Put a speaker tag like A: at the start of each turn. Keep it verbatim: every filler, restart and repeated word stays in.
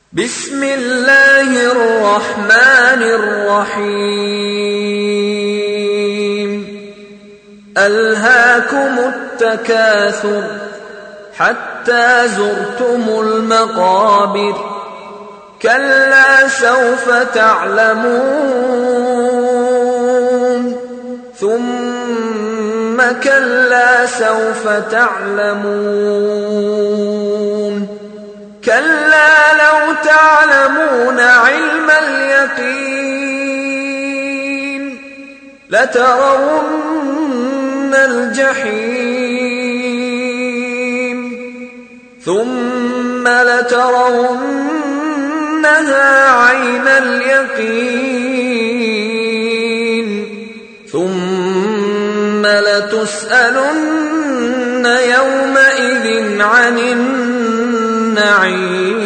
A: بسم الله الرحمن الرحيم ألهاكم التكاثر حتى زرتم المقابر كلا سوف تعلمون ثم كلا سوف تعلمون كلا لو تعلمون علم اليقين لترون الجحيم ثم لترونها عين اليقين ثم لتسألن يومئذ عن النعيم